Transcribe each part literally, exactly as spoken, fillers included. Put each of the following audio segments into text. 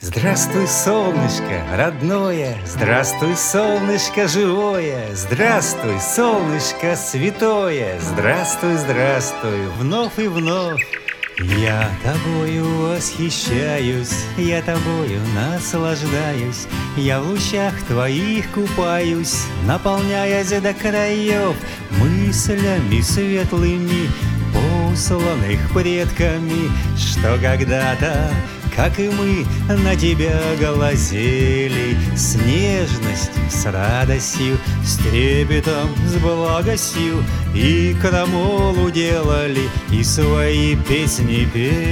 Здравствуй, солнышко родное, здравствуй, солнышко живое, здравствуй, солнышко святое, здравствуй, здравствуй, вновь и вновь. Я тобою восхищаюсь, я тобою наслаждаюсь, я в лучах твоих купаюсь, наполняясь до краев мыслями светлыми, посланных предками, что когда-то, как и мы, на тебя глазели с нежностью, с радостью, с трепетом, с благостью, и крамолу делали, и свои песни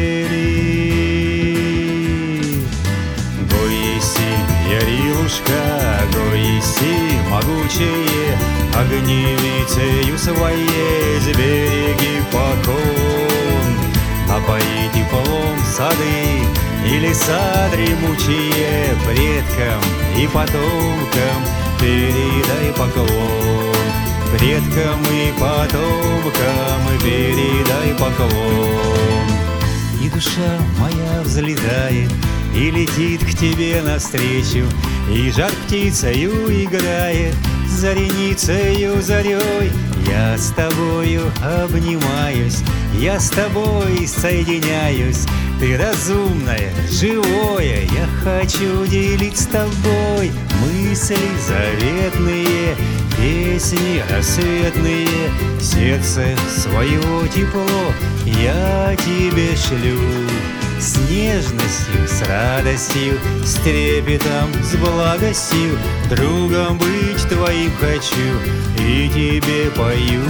пели. Гоиси, Ярилушка, гоиси, могучие, огневицею своей с береги покон, напои теплом сады и леса дремучие, предкам и потомкам передай поклон, предкам и потомкам передай поклон. И душа моя взлетает и летит к тебе навстречу, и жар птицею играет, зареницею зарей. Я с тобою обнимаюсь, я с тобой соединяюсь. Ты разумная, живое, я хочу делить с тобой мысли заветные, песни рассветные, сердце свое тепло я тебе шлю. С нежностью, с радостью, с трепетом, с благостью, другом быть твоим хочу и тебе пою.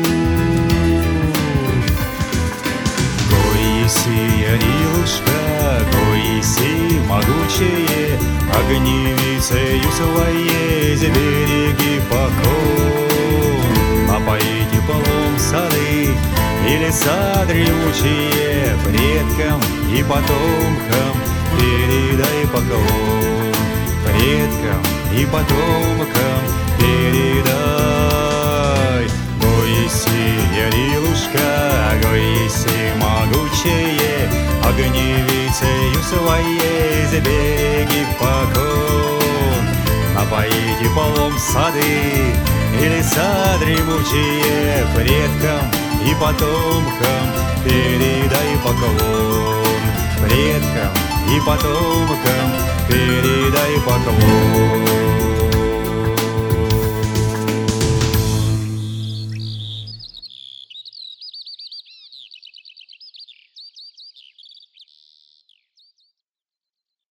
Гоиси, Ярилушка, гоиси, могучие, огневицею своей с береги покон, напои теплом сады и леса дремучие, предкам и потомкам передай поклон, предкам и потомкам передай. Гоиси, Ярилушка, гоиси, могучие, огневицею своей с береги покон, напои теплом сады и леса дремучие, предкам и потомкам передай поклон, предкам и потомкам передай поклон.